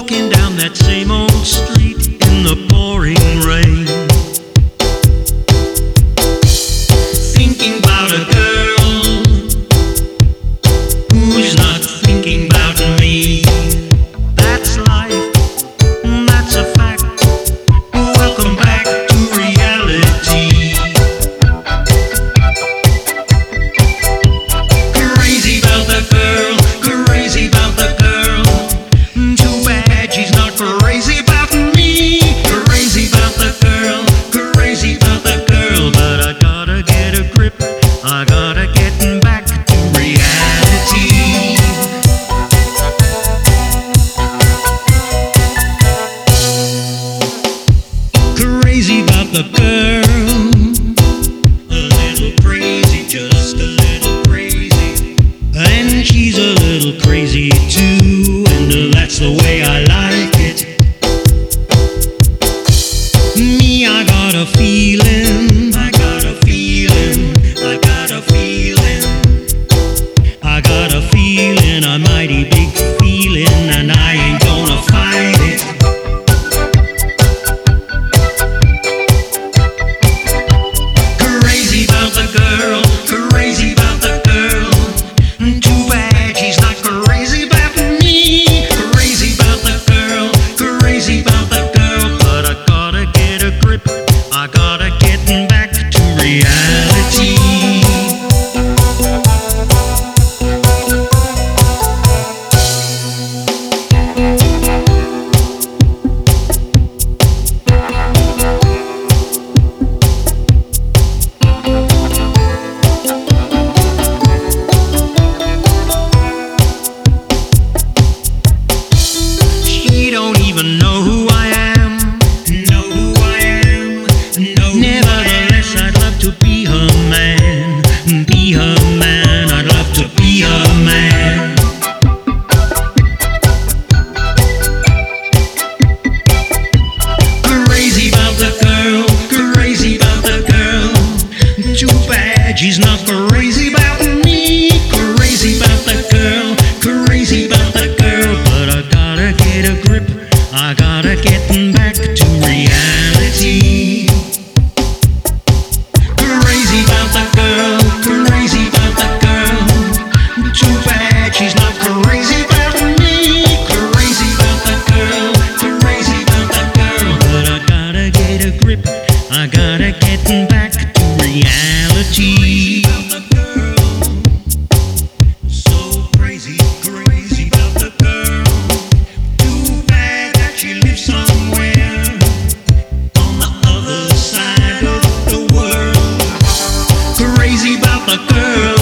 walking down that same old street in the pouring rain, thinking about a girl who's not thinking about me. That's life, that's a fact. Welcome back to reality. Crazy about the girl, crazy about the girl. Too bad she's not crazy about me. Crazy about the girl, crazy about the girl. But I gotta get a grip, I gotta get back to reality. Crazy about the girl, a little crazy, just a little crazy. And she's a little crazy too, and that's the way I like it. Me, I got a feeling, I got a feeling, I got a feeling, I got a feeling, a mighty big feeling, and I ain't gonna fight it. Crazy about the girl, crazy about the girl. Too bad she's not crazy about me. Crazy about the girl, crazy about the girl. But I gotta get a grip, I gotta get back to reality. She don't even know who I am, know who I am, know. Nevertheless, I'd love to be her man, be her man. I'd love to be her man. Crazy about the girl, crazy about the girl. Too bad she's not crazy about me. Crazy about the girl, crazy about the girl. But I gotta get a grip, I gotta get back to reality. Crazy about the girl, crazy about the girl. Too bad she's not crazy about me. Crazy about the girl, crazy about the girl. But I gotta get a grip, I gotta get back to reality. So crazy, crazy about the girl. Too bad that she lives somewhere on the other side of the world. Crazy about the girl.